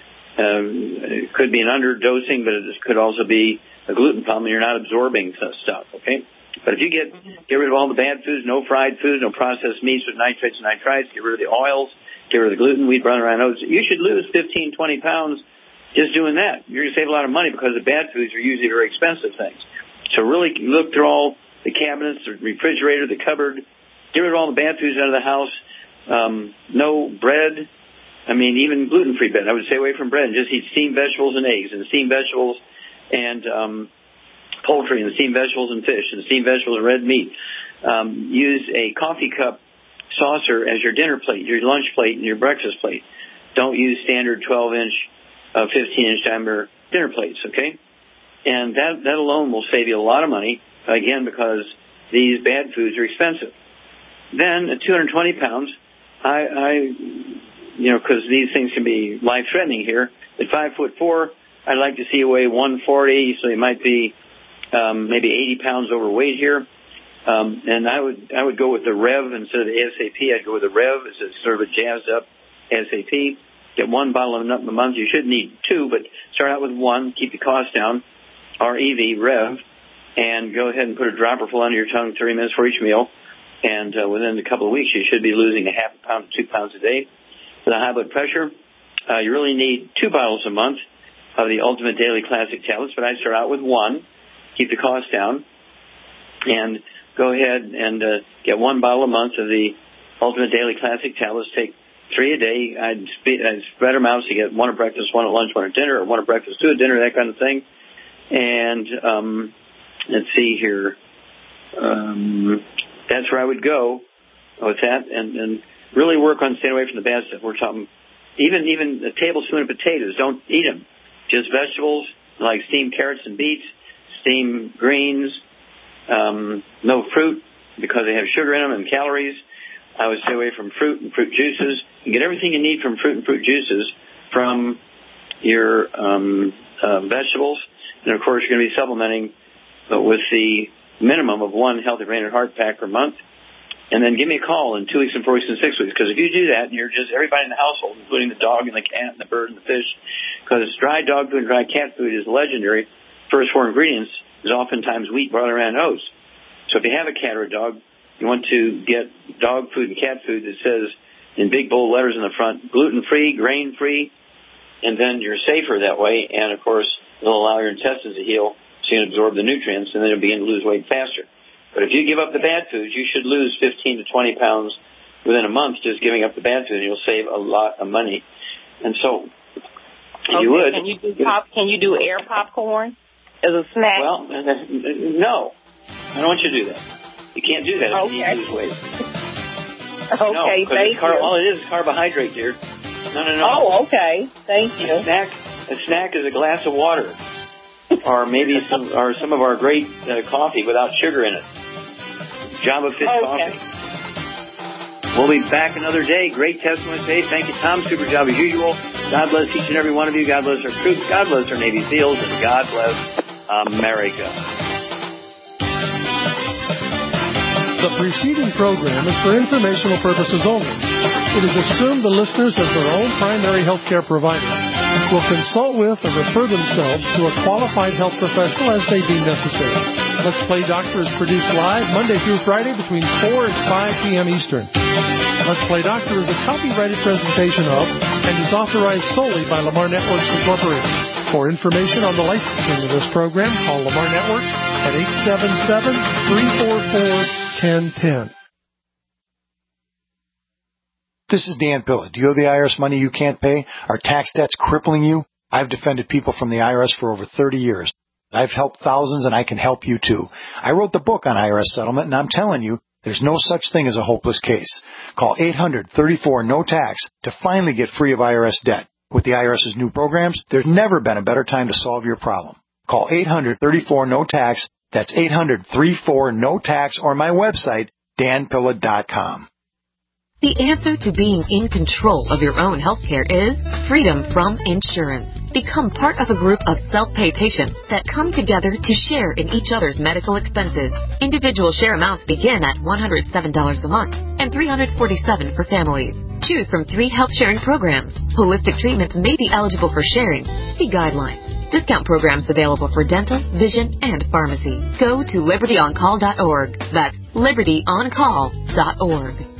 it could be an underdosing, but it could also be a gluten problem. You're not absorbing stuff, okay? But if you get rid of all the bad foods, no fried foods, no processed meats with nitrates and nitrites, get rid of the oils, get rid of the gluten, wheat, barley, and rhino oats, you should lose 15, 20 pounds just doing that. You're going to save a lot of money, because the bad foods are usually very expensive things. So really look through all the cabinets, the refrigerator, the cupboard. Get rid of all the bad foods out of the house. No bread. Even gluten-free bread. I would stay away from bread and just eat steamed vegetables and eggs, and steamed vegetables and poultry, and steamed vegetables and fish, and steamed vegetables and red meat. Use a coffee cup saucer as your dinner plate, your lunch plate, and your breakfast plate. Don't use standard 12-inch, 15-inch diameter dinner plates, okay? And that alone will save you a lot of money, again, because these bad foods are expensive. Then at 220 pounds, because these things can be life-threatening here. At 5'4", I'd like to see you weigh 140, so you might be maybe 80 pounds overweight here. And I would go with the Rev instead of the ASAP. I'd go with the Rev. It's sort of a jazzed up ASAP. Get one bottle of a month. You shouldn't need two, but start out with one. Keep the cost down. REV, Rev. And go ahead and put a dropper full under your tongue 30 minutes for each meal. And within a couple of weeks, you should be losing a half a pound to 2 pounds a day. For the high blood pressure, you really need 2 bottles a month of the Ultimate Daily Classic tablets, but I'd start out with one. Keep the cost down. And go ahead and get 1 bottle a month of the Ultimate Daily Classic tablets. Take 3 a day. I'd spread them out so you get 1 at breakfast, 1 at lunch, 1 at dinner, or 1 at breakfast, 2 at dinner, that kind of thing. And let's see here. That's where I would go with that, and really work on staying away from the bad stuff. We're talking even a tablespoon of potatoes. Don't eat them. Just vegetables like steamed carrots and beets, steamed greens. No fruit because they have sugar in them and calories. I would stay away from fruit and fruit juices. You get everything you need from fruit and fruit juices from your vegetables. And, of course, you're going to be supplementing with the minimum of 1 Healthy Brain and Heart pack per month. And then give me a call in 2 weeks and 4 weeks and 6 weeks. Because if you do that, and you're just everybody in the household, including the dog and the cat and the bird and the fish, because dry dog food and dry cat food is legendary. First 4 ingredients is oftentimes wheat, barley, and oats. So if you have a cat or a dog, you want to get dog food and cat food that says in big bold letters in the front, gluten-free, grain-free, and then you're safer that way. And, of course, it'll allow your intestines to heal so you can absorb the nutrients, and then you'll begin to lose weight faster. But if you give up the bad foods, you should lose 15 to 20 pounds within a month just giving up the bad food, and you'll save a lot of money. And so, you would. Can you do air popcorn as a snack? Well, no. I don't want you to do that. You can't do that if you need to lose weight. Okay, thank you. All it is carbohydrate, dear. No. Oh, okay. Thank you. A snack is a glass of water. Or maybe some of our great coffee without sugar in it. Java Fit coffee. We'll be back another day. Great testimony today. Thank you, Tom. Super job as usual. God bless each and every one of you. God bless our troops. God bless our Navy SEALs. And God bless America. The preceding program is for informational purposes only. It is assumed the listeners, as their own primary health care provider, will consult with or refer themselves to a qualified health professional as they deem necessary. Let's Play Doctor is produced live Monday through Friday between 4 and 5 p.m. Eastern. Let's Play Doctor is a copyrighted presentation of and is authorized solely by Lamar Networks Incorporated. For information on the licensing of this program, call Lamar Networks at 877-344-1010. This is Dan Pilla. Do you owe the IRS money you can't pay? Are tax debts crippling you? I've defended people from the IRS for over 30 years. I've helped thousands, and I can help you too. I wrote the book on IRS settlement, and I'm telling you, there's no such thing as a hopeless case. Call 800-34-NO-TAX to finally get free of IRS debt. With the IRS's new programs, there's never been a better time to solve your problem. Call 800-34-NO-TAX. That's 800-34-NO-TAX, or my website, danpilla.com. The answer to being in control of your own health care is freedom from insurance. Become part of a group of self-pay patients that come together to share in each other's medical expenses. Individual share amounts begin at $107 a month and $347 for families. Choose from 3 health-sharing programs. Holistic treatments may be eligible for sharing. See guidelines. Discount programs available for dental, vision, and pharmacy. Go to libertyoncall.org. That's libertyoncall.org.